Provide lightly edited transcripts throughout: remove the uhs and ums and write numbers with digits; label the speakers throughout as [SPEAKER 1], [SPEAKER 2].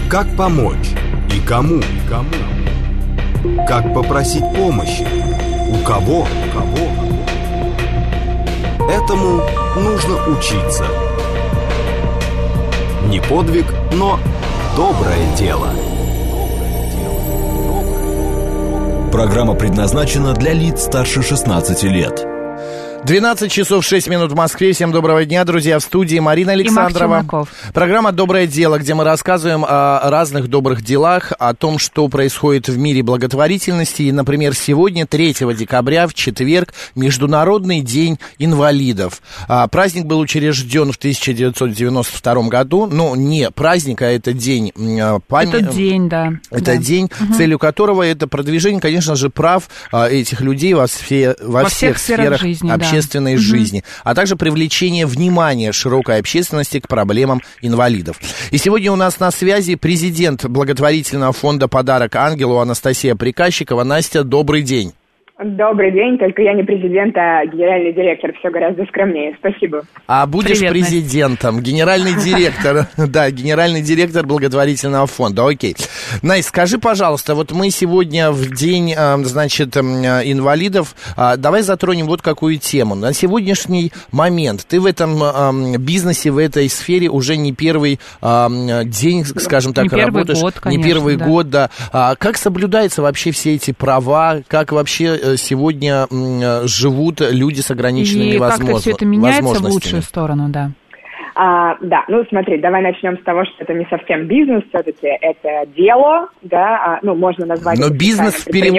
[SPEAKER 1] Как помочь и кому? Как попросить помощи? У кого? Этому нужно учиться. Не подвиг, но доброе дело. Программа предназначена для лиц старше 16 лет.
[SPEAKER 2] 12 часов 6 минут в Москве. Всем доброго дня, друзья. В студии Марина Александрова. Программа «Доброе дело», где мы рассказываем о разных добрых делах, о том, что происходит в мире благотворительности. И, например, сегодня, 3 декабря, в четверг, Международный день инвалидов. Праздник был учрежден в 1992 году. Ну, не праздник, а это день памяти. Это день, да. Это день, целью которого это продвижение, конечно же, прав этих людей во всех сферах жизни, общественной жизни, а также привлечение внимания широкой общественности к проблемам инвалидов. И сегодня у нас на связи президент благотворительного фонда «Подарок ангелу» Анастасия Приказчикова. Настя, добрый день.
[SPEAKER 3] Добрый день, только я не президент, а генеральный директор, все гораздо скромнее, спасибо.
[SPEAKER 2] А будешь президентом, генеральный директор, да, генеральный директор благотворительного фонда, окей. Настя, скажи, пожалуйста, вот мы сегодня в день, значит, инвалидов, давай затронем вот какую тему. На сегодняшний момент ты в этом бизнесе, в этой сфере уже не первый день, скажем так, работаешь. Не первый год, да. Как соблюдаются вообще все эти права, как вообще сегодня живут люди с ограниченными возможностями? И как-то все это меняется в лучшую сторону, да.
[SPEAKER 3] Да, ну смотри, давай начнем с того, что это не совсем бизнес, все-таки это дело, да, ну можно назвать.
[SPEAKER 2] Но бизнес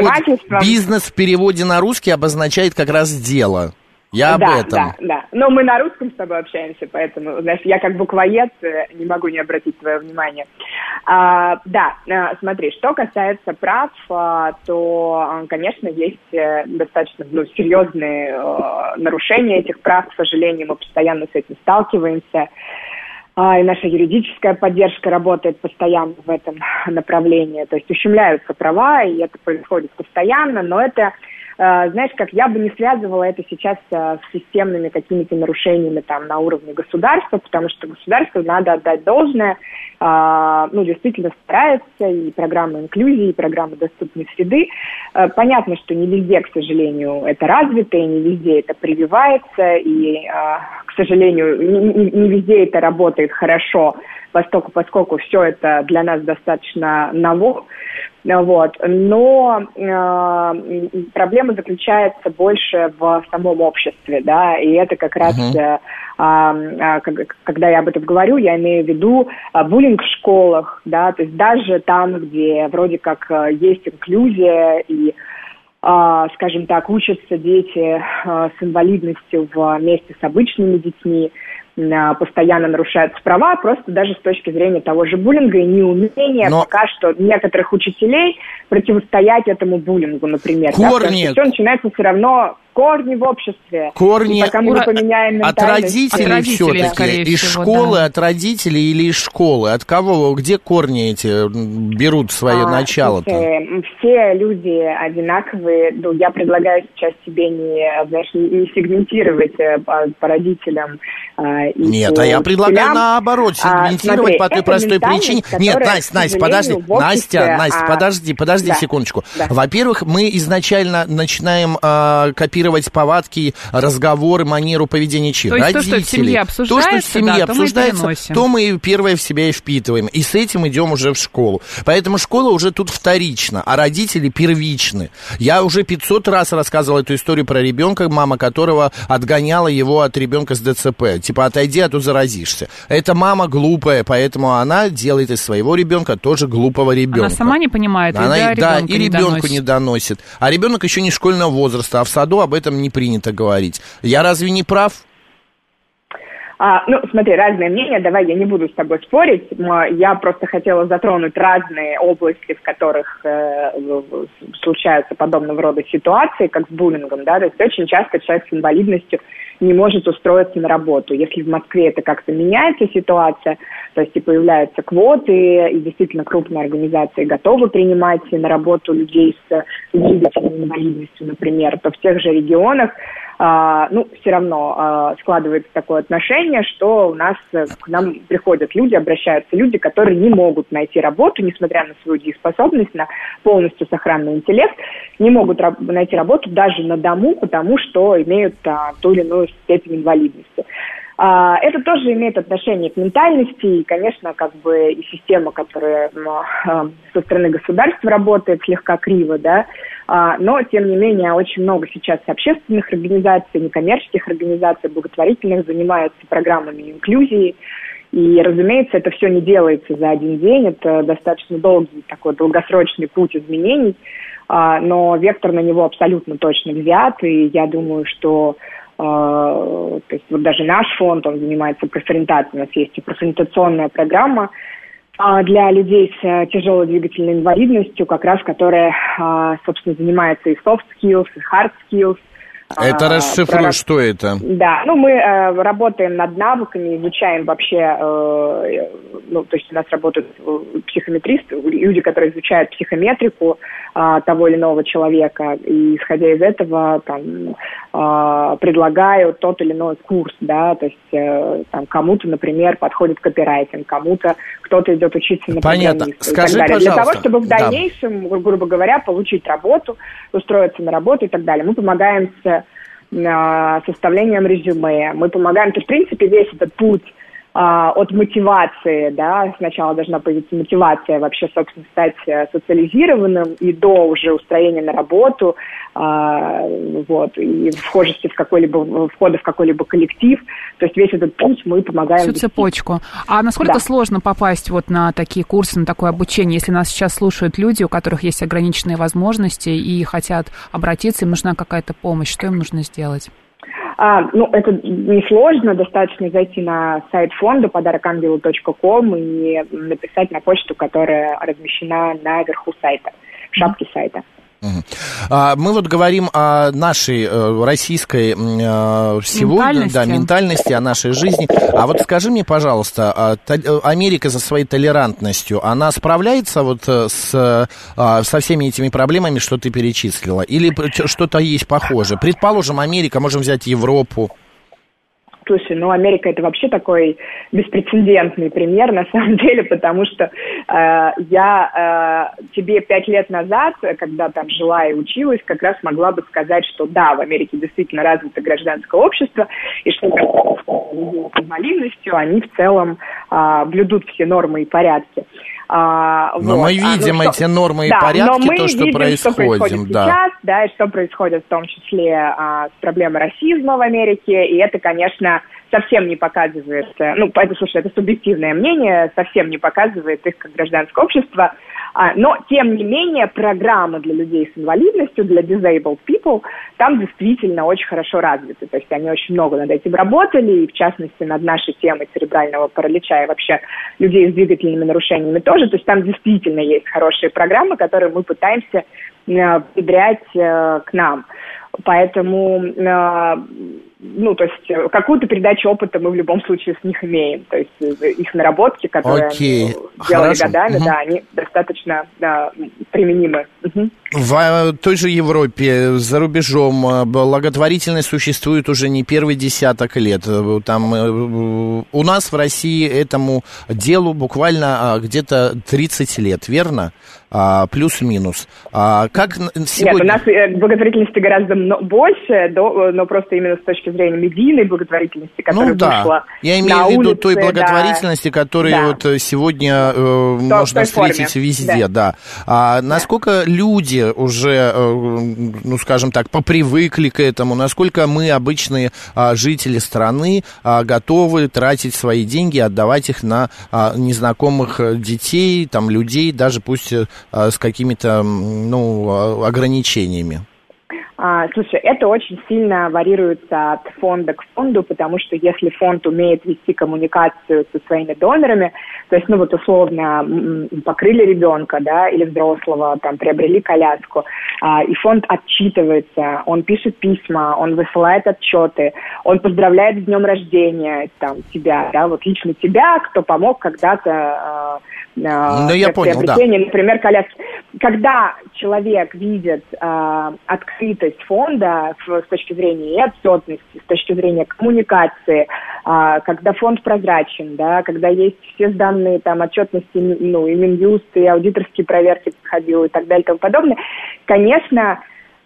[SPEAKER 2] в переводе на русский обозначает как раз дело. Я об этом.
[SPEAKER 3] Да. Но мы на русском с тобой общаемся, поэтому, знаешь, я как буквоед не могу не обратить твое внимание. Смотри, что касается прав, то, конечно, есть достаточно серьезные нарушения этих прав, к сожалению, мы постоянно с этим сталкиваемся. И наша юридическая поддержка работает постоянно в этом направлении. То есть ущемляются права, и это происходит постоянно, но это... Знаешь, как я бы не связывала это сейчас с системными какими-то нарушениями там на уровне государства, потому что государству надо отдать должное, действительно старается, и программа инклюзии, и программа доступной среды. Понятно, что не везде, к сожалению, это развито, и не везде это прививается, и, к сожалению, не везде это работает хорошо, поскольку все это для нас достаточно ново. Вот. Но проблема заключается больше в самом обществе, да, и это как раз, когда я об этом говорю, я имею в виду буллинг в школах, да, то есть даже там, где вроде как есть инклюзия и, скажем так, учатся дети с инвалидностью вместе с обычными детьми, постоянно нарушаются права, просто даже с точки зрения того же буллинга и неумения пока что некоторых учителей противостоять этому буллингу, например.
[SPEAKER 2] Корни.
[SPEAKER 3] Да, все начинается все равно корни в обществе.
[SPEAKER 2] Корни
[SPEAKER 3] пока мы не поменяем
[SPEAKER 2] от родителей все-таки. Из школы, от родителей или из школы? От кого? Где корни эти берут свое начало-то?
[SPEAKER 3] Все люди одинаковые. Ну, я предлагаю сейчас тебе не сегментировать по родителям.
[SPEAKER 2] Нет, а я предлагаю наоборот сегментировать по той простой причине. Нет, Настя, подожди. Настя, подожди секундочку. Да. Во-первых, мы изначально начинаем копировать повадки, разговоры, манеру поведения чьих? Родителей.
[SPEAKER 4] То, что в семье обсуждается,
[SPEAKER 2] то мы первое в себя и впитываем. И с этим идем уже в школу. Поэтому школа уже тут вторична, а родители первичны. Я уже 500 раз рассказывал эту историю про ребенка, мама которого отгоняла его от ребенка с ДЦП. Типа, отойди, а то заразишься. Эта мама глупая, поэтому она делает из своего ребенка тоже глупого ребенка.
[SPEAKER 4] Она сама не понимает,
[SPEAKER 2] и ребенку не доносит. А ребенок еще не школьного возраста, а в саду об этом не принято говорить. Я разве не прав?
[SPEAKER 3] Смотри, разные мнения, давай я не буду с тобой спорить, я просто хотела затронуть разные области, в которых случаются подобного рода ситуации, как с буллингом, да, то есть очень часто человек с инвалидностью не может устроиться на работу. Если в Москве это как-то меняется ситуация, то есть и появляются квоты, и действительно крупные организации готовы принимать на работу людей с инвалидностью, например, то в тех же регионах все равно складывается такое отношение, что к нам приходят люди, обращаются люди, которые не могут найти работу, несмотря на свою дееспособность, на полностью сохранный интеллект, не могут найти работу даже на дому, потому что имеют ту или иную степень инвалидности. Это тоже имеет отношение к ментальности, и, конечно, и система, которая со стороны государства работает слегка криво, да, но, тем не менее, очень много сейчас общественных организаций, некоммерческих организаций, благотворительных занимаются программами инклюзии, и, разумеется, это все не делается за один день, это достаточно долгий такой долгосрочный путь изменений, но вектор на него абсолютно точно взят, и я думаю, что то есть даже наш фонд, он занимается профориентацией, у нас есть и профориентационная программа для людей с тяжелой двигательной инвалидностью, как раз которая, собственно, занимается и soft skills, и hard skills.
[SPEAKER 2] Это расшифруй, что это?
[SPEAKER 3] Да, мы работаем над навыками, изучаем вообще, то есть у нас работают психометристы, люди, которые изучают психометрику того или иного человека, и исходя из этого предлагают тот или иной курс, да, то есть кому-то, например, подходит копирайтинг, кому-то кто-то идет учиться на программиста.
[SPEAKER 2] Скажи,
[SPEAKER 3] и так далее.
[SPEAKER 2] пожалуйста.
[SPEAKER 3] Для того, чтобы в дальнейшем, грубо говоря, получить работу, устроиться на работу и так далее. Мы помогаем с составлением резюме, мы помогаем, то, в принципе, весь этот путь от мотивации, да, сначала должна появиться мотивация вообще, собственно, стать социализированным и до уже устроения на работу, и входа в какой-либо коллектив. То есть весь этот путь мы помогаем.
[SPEAKER 4] Всю цепочку. А насколько сложно попасть на такие курсы, на такое обучение, если нас сейчас слушают люди, у которых есть ограниченные возможности и хотят обратиться, им нужна какая-то помощь, что им нужно сделать?
[SPEAKER 3] Это несложно, достаточно зайти на сайт фонда подарокангелу.ком и написать на почту, которая размещена наверху сайта, в шапке сайта.
[SPEAKER 2] Мы говорим о нашей российской сегодня, ментальности, о нашей жизни. А скажи мне, пожалуйста, Америка со своей толерантностью, она справляется со всеми этими проблемами, что ты перечислила? Или что-то есть похожее? Предположим, Америка, можем взять Европу.
[SPEAKER 3] Слушай, Америка — это вообще такой беспрецедентный пример, на самом деле, потому что я тебе 5 лет назад, когда там жила и училась, как раз могла бы сказать, что да, в Америке действительно развито гражданское общество, и что люди с инвалидностью, они в целом блюдут все нормы и порядки.
[SPEAKER 2] Но мы видим эти нормы и порядки, то, что происходит
[SPEAKER 3] сейчас, и что происходит в том числе с проблемой расизма в Америке, и это, конечно, совсем не показывает, это субъективное мнение, совсем не показывает их как гражданское общество, но, тем не менее, программы для людей с инвалидностью, для disabled people, там действительно очень хорошо развиты, то есть они очень много над этим работали, и в частности над нашей темой церебрального паралича и вообще людей с двигательными нарушениями тоже, то есть там действительно есть хорошие программы, которые мы пытаемся внедрять к нам. Поэтому, то есть какую-то передачу опыта мы в любом случае с них имеем. То есть их наработки, которые они делали годами, они достаточно применимы.
[SPEAKER 2] В той же Европе, за рубежом, благотворительность существует уже не первый десяток лет. Там, у нас в России этому делу буквально где-то 30 лет, верно? Плюс-минус. Как сегодня...
[SPEAKER 3] Нет, у нас благотворительности гораздо больше, но просто именно с точки зрения медийной благотворительности, которая вышла
[SPEAKER 2] я имею в виду той благотворительности, которую сегодня можно встретить везде, насколько люди уже, скажем так, попривыкли к этому, насколько мы, обычные жители страны, готовы тратить свои деньги, отдавать их на незнакомых детей, людей, даже пусть с какими-то, ограничениями?
[SPEAKER 3] Слушай, это очень сильно варьируется от фонда к фонду, потому что если фонд умеет вести коммуникацию со своими донорами, то есть, условно, покрыли ребенка, или взрослого, приобрели коляску, и фонд отчитывается, он пишет письма, он высылает отчеты, он поздравляет с днем рождения, тебя, лично тебя, кто помог когда-то
[SPEAKER 2] я понял,
[SPEAKER 3] приобретении, например, коляски. когда человек видит открытость фонда с точки зрения и отчетности, с точки зрения коммуникации, когда фонд прозрачен, да, когда есть все данные там отчетности, ну, и Минюст, и аудиторские проверки проходил и так далее и тому подобное, конечно,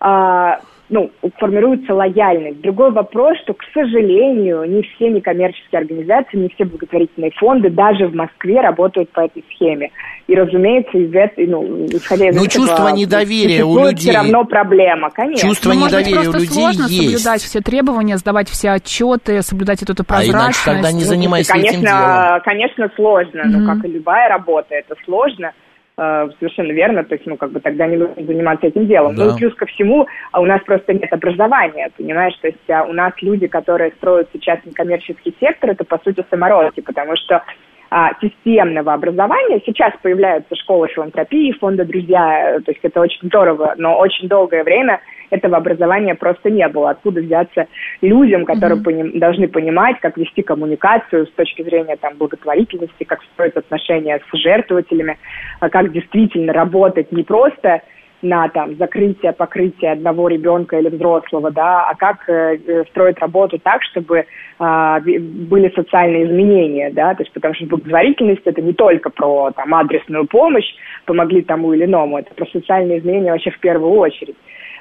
[SPEAKER 3] формируется лояльность. Другой вопрос, что, к сожалению, не все некоммерческие организации, не все благотворительные фонды даже в Москве работают по этой схеме. И, разумеется, исходя из этого...
[SPEAKER 2] чувство недоверия у людей...
[SPEAKER 3] все равно проблема, конечно.
[SPEAKER 2] Чувство недоверия у людей есть.
[SPEAKER 4] Сложно соблюдать все требования, сдавать все отчеты, соблюдать эту прозрачность.
[SPEAKER 2] А иначе тогда не занимайся этим делом.
[SPEAKER 3] Конечно, сложно. Как и любая работа, это сложно. Совершенно верно, то есть, тогда не нужно заниматься этим делом. Да. Ну и плюс ко всему, у нас просто нет образования, понимаешь, то есть у нас люди, которые строят сейчас некоммерческий сектор, это, по сути, самородки, потому что системного образования, сейчас появляются школы филантропии, фонда «Друзья», то есть это очень здорово, но очень долгое время этого образования просто не было. Откуда взяться людям, которые должны понимать, как вести коммуникацию с точки зрения благотворительности, как строить отношения с жертвователями, как действительно работать не просто на закрытие, покрытие одного ребенка или взрослого, да, а как строить работу так, чтобы были социальные изменения, да, то есть потому что благотворительность это не только про адресную помощь, помогли тому или иному, это про социальные изменения вообще в первую очередь.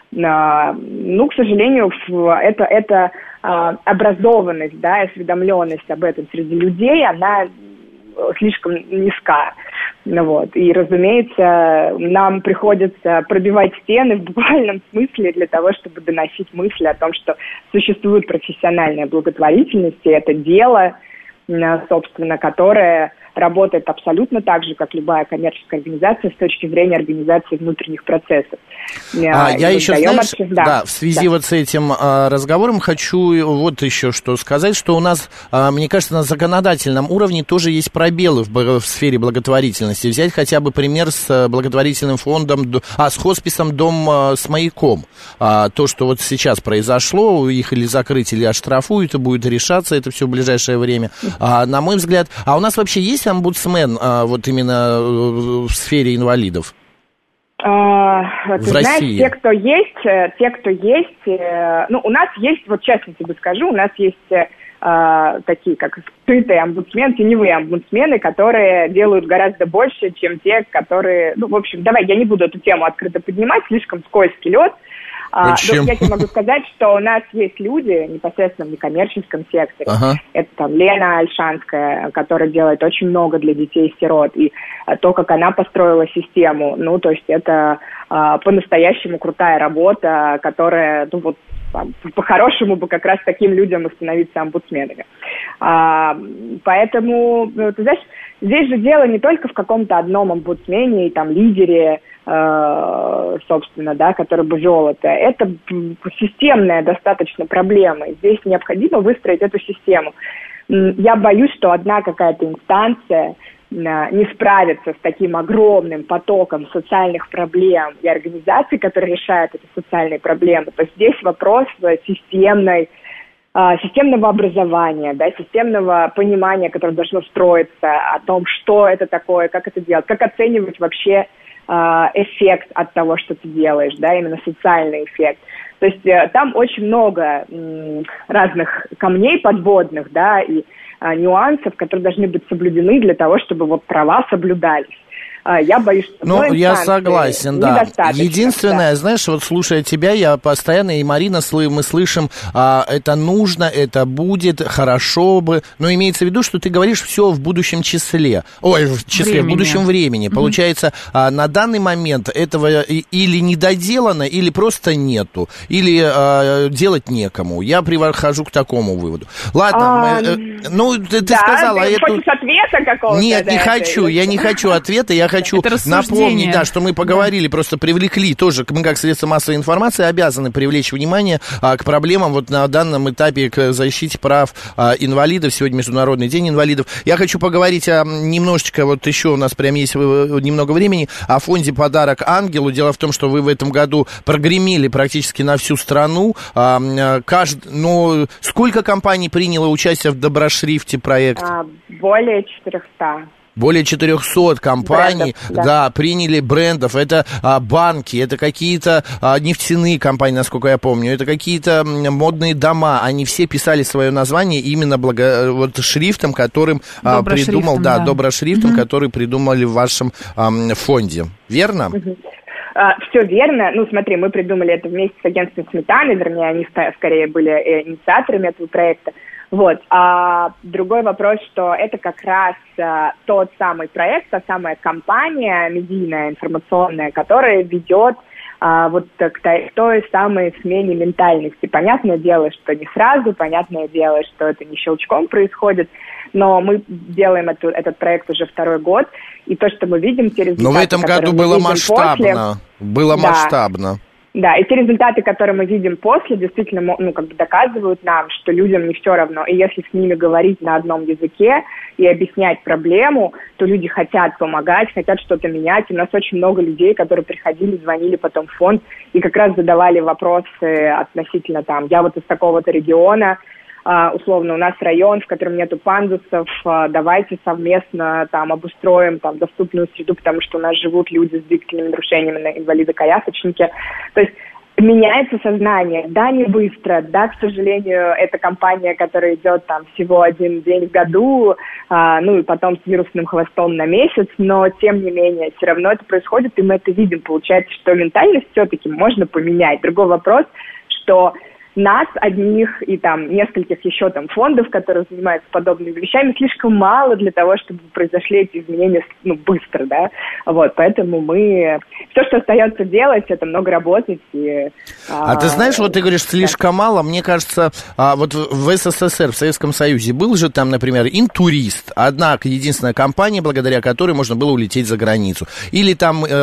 [SPEAKER 3] К сожалению, это образованность, да, осведомленность об этом среди людей, она слишком низка. И, разумеется, нам приходится пробивать стены в буквальном смысле для того, чтобы доносить мысли о том, что существует профессиональная благотворительность, и это дело, собственно, которое работает абсолютно так же, как любая коммерческая организация с точки зрения организации внутренних процессов.
[SPEAKER 2] Я еще, в связи вот с этим разговором хочу вот еще что сказать, что у нас, мне кажется, на законодательном уровне тоже есть пробелы в сфере благотворительности. Взять хотя бы пример с благотворительным фондом, с хосписом «Дом с маяком». То, что вот сейчас произошло, их или закрыть, или оштрафуют, и будет решаться это все в ближайшее время. На мой взгляд, у нас вообще есть омбудсмен вот именно в сфере инвалидов?
[SPEAKER 3] Ты знаешь, те, кто есть, у нас есть, вот честно тебе скажу, у нас есть такие, как скрытые омбудсмены, теневые омбудсмены, которые делают гораздо больше, чем те, которые... давай, я не буду эту тему открыто поднимать, слишком скользкий лед. Я тебе могу сказать, что у нас есть люди непосредственно в некоммерческом секторе. Это Лена Альшанская, которая делает очень много для детей-сирот. И то, как она построила систему, то есть это по-настоящему крутая работа, которая, по-хорошему бы как раз таким людям и становиться омбудсменами. Поэтому, ты знаешь, здесь же дело не только в каком-то одном омбудсмене и лидере, собственно, да, который бы вел это. Это системная достаточно проблема. И здесь необходимо выстроить эту систему. Я боюсь, что одна какая-то инстанция не справится с таким огромным потоком социальных проблем и организаций, которые решают эти социальные проблемы. То есть здесь вопрос системного образования, да, системного понимания, которое должно строиться о том, что это такое, как это делать, как оценивать вообще эффект от того, что ты делаешь, да, именно социальный эффект. То есть там очень много разных камней подводных, да, и нюансов, которые должны быть соблюдены для того, чтобы права соблюдались. Я боюсь, что
[SPEAKER 2] я согласен, да. Единственное,
[SPEAKER 3] да.
[SPEAKER 2] Знаешь, вот слушая тебя, я постоянно, и Марина, мы слышим, это нужно, это будет, хорошо бы, но имеется в виду, что ты говоришь все в будущем числе. В будущем времени. Получается, на данный момент этого или недоделано, или просто нету, или делать некому. Я прихожу к такому выводу. Ладно, ты сказала...
[SPEAKER 3] Ты хочешь ответа какого-то?
[SPEAKER 2] Нет, не хочу, я не хочу ответа, я хочу напомнить, что мы поговорили, просто привлекли тоже, мы как средство массовой информации обязаны привлечь внимание к проблемам на данном этапе к защите прав инвалидов. Сегодня Международный день инвалидов. Я хочу поговорить немножечко, еще у нас прям есть немного времени, о фонде «Подарок ангелу». Дело в том, что вы в этом году прогремели практически на всю страну. Сколько компаний приняло участие в доброшрифте проекта?
[SPEAKER 3] Более 400.
[SPEAKER 2] Более 400 компаний,
[SPEAKER 3] брендов, да,
[SPEAKER 2] приняли брендов. Это банки, это какие-то нефтяные компании, насколько я помню, это какие-то модные дома. Они все писали свое название именно вот шрифтом, которым придумал, доброшрифтом, который придумали в вашем фонде. Верно?
[SPEAKER 3] Все верно. Ну, смотри, мы придумали это вместе с агентством «Сметаны», вернее, они скорее были инициаторами этого проекта. Вот. А другой вопрос, что это как раз тот самый проект, та самая компания медийная, информационная, которая ведет вот к той самой смене ментальности. Понятное дело, что не сразу, понятное дело, что это не щелчком происходит, но мы делаем этот проект уже 2-й год, и то, что мы видим, те результаты,
[SPEAKER 2] но в этом году было масштабно. Масштабно.
[SPEAKER 3] Да, и те результаты, которые мы видим после, действительно, доказывают нам, что людям не все равно. И если с ними говорить на одном языке и объяснять проблему, то люди хотят помогать, хотят что-то менять. И у нас очень много людей, которые приходили, звонили потом в фонд и как раз задавали вопросы относительно я вот из такого-то региона, условно, у нас район, в котором нету пандусов, давайте совместно обустроим доступную среду, потому что у нас живут люди с двигательными нарушениями, инвалиды-колясочники. То есть меняется сознание. Да, не быстро, да, к сожалению, это компания, которая идет всего 1 день в году, и потом с вирусным хвостом на месяц, но тем не менее, все равно это происходит, и мы это видим. Получается, что ментальность все-таки можно поменять. Другой вопрос, что нас одних и нескольких еще фондов, которые занимаются подобными вещами, слишком мало для того, чтобы произошли эти изменения быстро, да. Вот, поэтому все, что остается делать, это много работать.
[SPEAKER 2] Ты знаешь, вот ты говоришь, слишком мало, мне кажется, вот в СССР, в Советском Союзе был же например, Интурист, единственная компания, благодаря которой можно было улететь за границу. Или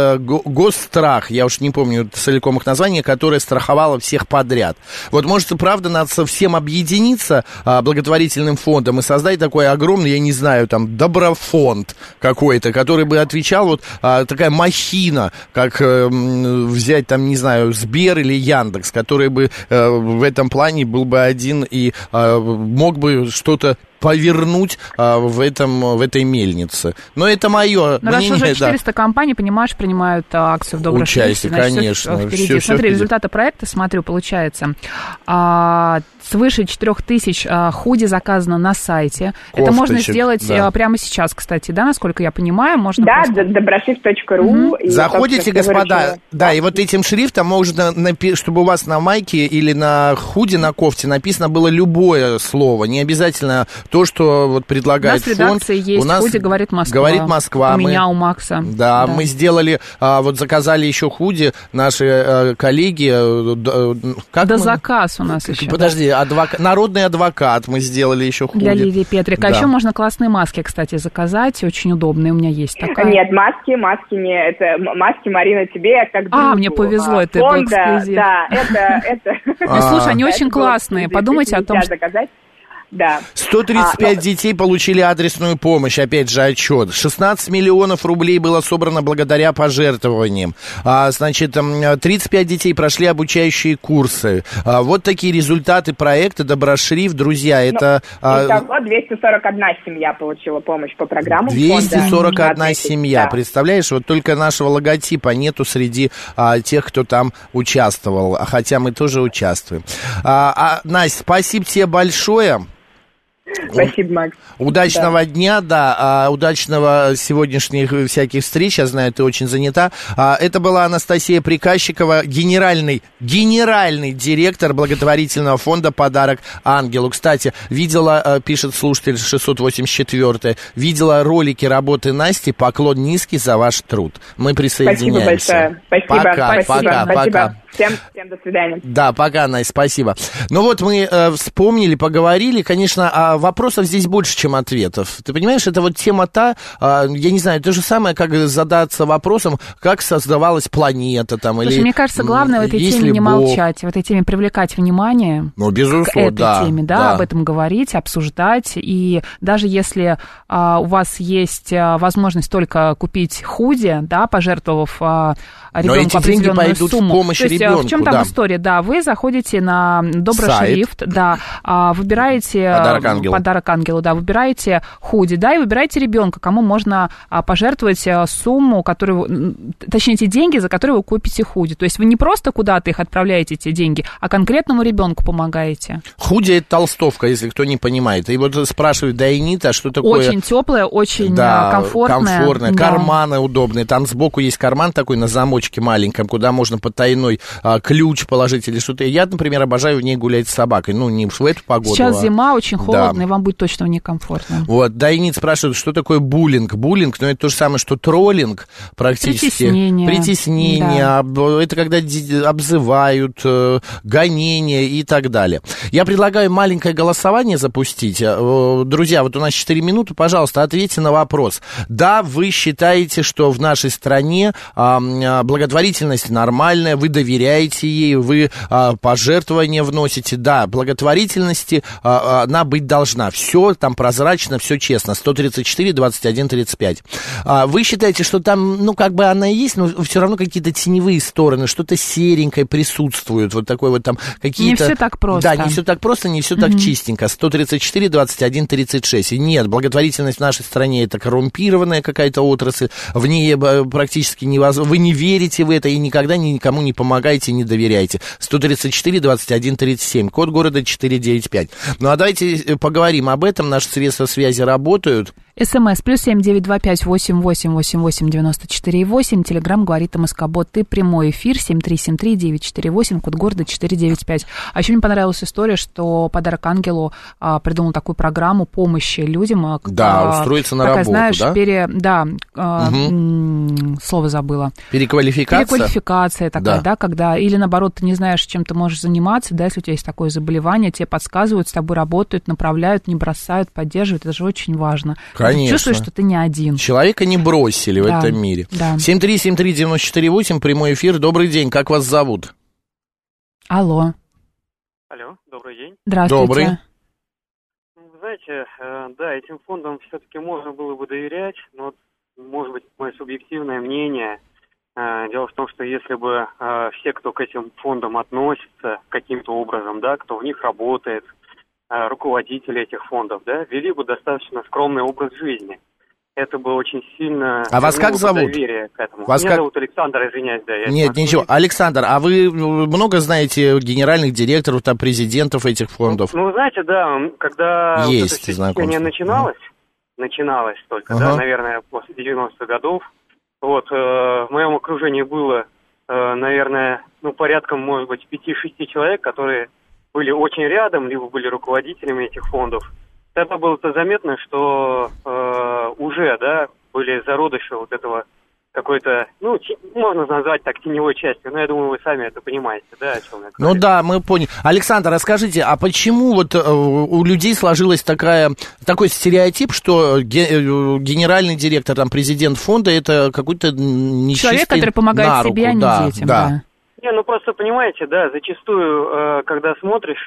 [SPEAKER 2] Госстрах, я уж не помню целиком их название, которое страховало всех подряд. Вот, может, правда, надо совсем объединиться благотворительным фондом и создать такой огромный, я не знаю, доброфонд какой-то, который бы отвечал, такая махина, как взять, не знаю, Сбер или Яндекс, который бы в этом плане был бы один и мог бы что-то повернуть в этой мельнице. Но это мое мнение.
[SPEAKER 4] Раз уже 400 компаний, понимаешь, принимают акцию в добром
[SPEAKER 2] участие, конечно.
[SPEAKER 4] Впереди. Смотри, результаты проекта, получается, свыше 4000 худи заказано на сайте.
[SPEAKER 2] Кофточек,
[SPEAKER 4] это можно сделать прямо сейчас, кстати, да, насколько я понимаю. Можно
[SPEAKER 3] доброшрифт.ру.
[SPEAKER 2] Заходите, господа, и вот этим шрифтом можно, чтобы у вас на майке или на худи, на кофте написано было любое слово, не обязательно то, что предлагает фонд.
[SPEAKER 4] У нас в редакции есть худи «Говорит Москва».
[SPEAKER 2] «Говорит Москва».
[SPEAKER 4] У меня, у Макса.
[SPEAKER 2] Да, мы сделали, заказали еще худи, наши коллеги.
[SPEAKER 4] Заказ у нас еще.
[SPEAKER 2] Подожди, народный адвокат мы сделали еще худи.
[SPEAKER 4] Для Лилии Петрик. А еще можно классные маски, кстати, заказать, очень удобные, у меня есть такая.
[SPEAKER 3] Нет, маски не, это маски, Марина, тебе как другу.
[SPEAKER 4] Мне повезло, это был эксклюзив.
[SPEAKER 3] Да, это...
[SPEAKER 4] Слушай, они очень классные, подумайте о том, что...
[SPEAKER 3] Да.
[SPEAKER 2] 135 детей получили адресную помощь, опять же отчет. 16 миллионов рублей было собрано благодаря пожертвованиям. 35 детей прошли обучающие курсы. Вот такие результаты проекта «Доброшрифт». Друзья, это...
[SPEAKER 3] Итого 241 семья получила помощь по программам
[SPEAKER 2] 241
[SPEAKER 3] фонда.
[SPEAKER 2] семья. Да. Представляешь, вот только нашего логотипа нету среди тех, кто там участвовал. Хотя мы тоже участвуем. Настя, спасибо тебе большое.
[SPEAKER 3] Спасибо, Макс.
[SPEAKER 2] Удачного дня, удачного сегодняшних всяких встреч. Я знаю, ты очень занята. Это была Анастасия Приказчикова, генеральный директор благотворительного фонда «Подарок ангелу». Кстати, видела, пишет слушатель 684, видела ролики работы Насти. Поклон низкий за ваш труд. Мы присоединяемся.
[SPEAKER 3] Спасибо большое. Спасибо.
[SPEAKER 2] Пока.
[SPEAKER 3] Всем до свидания.
[SPEAKER 2] Да, пока, Настя, спасибо. Мы вспомнили, поговорили. Конечно, вопросов здесь больше, чем ответов. Ты понимаешь, это тема я не знаю, то же самое, как задаться вопросом, как создавалась планета
[SPEAKER 4] Слушай, мне кажется, главное в этой теме не молчать, в этой теме привлекать внимание
[SPEAKER 2] безусловно,
[SPEAKER 4] к этой теме, об этом говорить, обсуждать. И даже если у вас есть возможность только купить худи, пожертвовав ребенку определенную сумму.
[SPEAKER 2] В помощь ребенку. ребенку.
[SPEAKER 4] В чем там история? Да, вы заходите на Доброшрифт, да, выбираете подарок ангелу, да, выбираете худи, да, и выбираете ребенка, кому можно пожертвовать сумму, точнее, те деньги, за которые вы купите худи. То есть вы не просто куда-то их отправляете, эти деньги, а конкретному ребенку помогаете.
[SPEAKER 2] Худи — это толстовка, если кто не понимает. И вот спрашивают, Дайнита, что такое?
[SPEAKER 4] Очень теплая, очень комфортная.
[SPEAKER 2] Да. Карманы удобные. Там сбоку есть карман такой на замочке маленьком, куда можно потайной ключ положить или что-то. Я, например, обожаю в ней гулять с собакой. Ну, не в эту погоду.
[SPEAKER 4] Сейчас зима, очень холодно, и вам будет точно некомфортно.
[SPEAKER 2] Вот, Дайнит спрашивает, что такое буллинг. Буллинг, это то же самое, что троллинг практически. Притеснение. Да. Это когда обзывают, гонения и так далее. Я предлагаю маленькое голосование запустить. Друзья, вот у нас 4 минуты, пожалуйста, ответьте на вопрос. Да, вы считаете, что в нашей стране благотворительность нормальная, вы доверяете ей, вы пожертвования вносите. Да, благотворительности она быть должна. Все там прозрачно, все честно. 134, 21, 35. Вы считаете, что там, она и есть, но все равно какие-то теневые стороны, что-то серенькое присутствует, вот такое вот там какие-то...
[SPEAKER 4] Не все так просто.
[SPEAKER 2] Да, не все так просто, не все так чистенько. 134, 21, 36. И нет, благотворительность в нашей стране — это коррумпированная какая-то отрасль, в ней практически невозможно. Вы не верите в это и никогда никому не помогаете, не доверяете. 134, 21, 37. Код города 495. Ну, а давайте поговорим об этом. Наши средства связи работают.
[SPEAKER 4] СМС +7 925 88 88 94 8. Телеграм говорит МСК-бот. И прямой эфир 7373 948, код города 495. А еще мне понравилась история, что «Подарок ангелу» придумал такую программу помощи людям.
[SPEAKER 2] Да, устроиться на работу,
[SPEAKER 4] знаешь, слово забыла.
[SPEAKER 2] Переквалификация?
[SPEAKER 4] Переквалификация такая, да, когда, или наоборот, ты не знаешь, чем ты можешь заниматься, да, если у тебя есть такое заболевание, тебе подсказывают, с тобой работают, направляют, не бросают, поддерживают. Это же очень важно.
[SPEAKER 2] Конечно.
[SPEAKER 4] Ты чувствуешь, что ты не один.
[SPEAKER 2] Человека не бросили в этом мире.
[SPEAKER 4] Да.
[SPEAKER 2] 7373948, прямой эфир. Добрый день, как вас зовут?
[SPEAKER 5] Алло, добрый день.
[SPEAKER 4] Здравствуйте.
[SPEAKER 2] Добрый.
[SPEAKER 5] Вы знаете, да, этим фондам все-таки можно было бы доверять, но, может быть, мое субъективное мнение. Дело в том, что если бы все, кто к этим фондам относится каким-то образом, да, кто в них работает, руководители этих фондов, да, вели бы достаточно скромный образ жизни. Это бы очень сильно...
[SPEAKER 2] А вас как зовут?
[SPEAKER 5] Доверие к этому. Меня зовут Александр, извиняюсь, да.
[SPEAKER 2] Нет, ничего. Александр, а вы много знаете генеральных директоров, там, президентов этих фондов?
[SPEAKER 5] Ну, знаете, да, когда
[SPEAKER 2] есть
[SPEAKER 5] вот это движение начиналось только, да, наверное, после 90-х годов, вот, в моем окружении было, наверное, порядком, может быть, 5-6 человек, которые были очень рядом, либо были руководителями этих фондов. Тогда было-то заметно, что уже, да, были зародыши вот этого какой-то, можно назвать так, теневой частью, но я думаю, вы сами это понимаете, да, о чем я говорю.
[SPEAKER 2] Ну да, мы поняли. Александр, расскажите, а почему вот у людей сложилось такой стереотип, что генеральный директор, там, президент фонда — это какой-то нечистый
[SPEAKER 4] человек, который помогает себе, а не детям, да.
[SPEAKER 5] Не, просто понимаете, да, зачастую, когда смотришь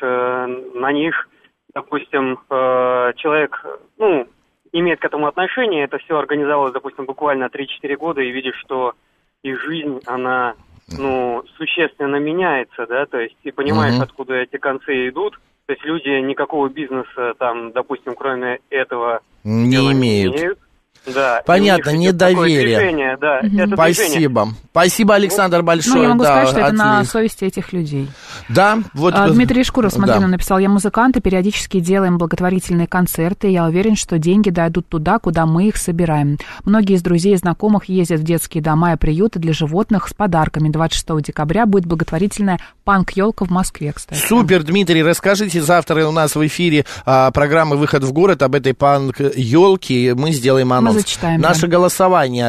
[SPEAKER 5] на них, допустим, человек, имеет к этому отношение, это все организовалось, допустим, буквально 3-4 года, и видишь, что их жизнь, она, существенно меняется, да, то есть ты понимаешь, откуда эти концы идут, то есть люди никакого бизнеса там, допустим, кроме этого
[SPEAKER 2] не имеют.
[SPEAKER 5] Да,
[SPEAKER 2] понятно, недоверие.
[SPEAKER 5] Да,
[SPEAKER 2] спасибо. Спасибо, Александр, большое.
[SPEAKER 4] Я могу сказать, что это на совести этих людей.
[SPEAKER 2] Да, вот.
[SPEAKER 4] Дмитрий Шкуров, смотри, он написал: я музыкант, и периодически делаем благотворительные концерты. Я уверен, что деньги дойдут туда, куда мы их собираем. Многие из друзей и знакомых ездят в детские дома и приюты для животных с подарками. 26 декабря будет благотворительная панк-елка в Москве, кстати.
[SPEAKER 2] Супер, Дмитрий, расскажите завтра у нас в эфире программы «Выход в город» об этой панк-елке. Мы сделаем анонс. Наше голосование: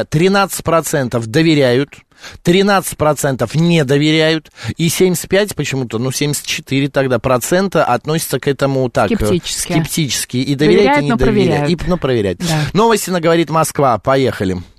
[SPEAKER 2] 13% доверяют, 13% не доверяют, и 75 почему-то, 74 тогда процента относятся к этому так скептически. И доверяют, и не доверяют. Но проверяют. Да. Новости на «Говорит Москва». Поехали.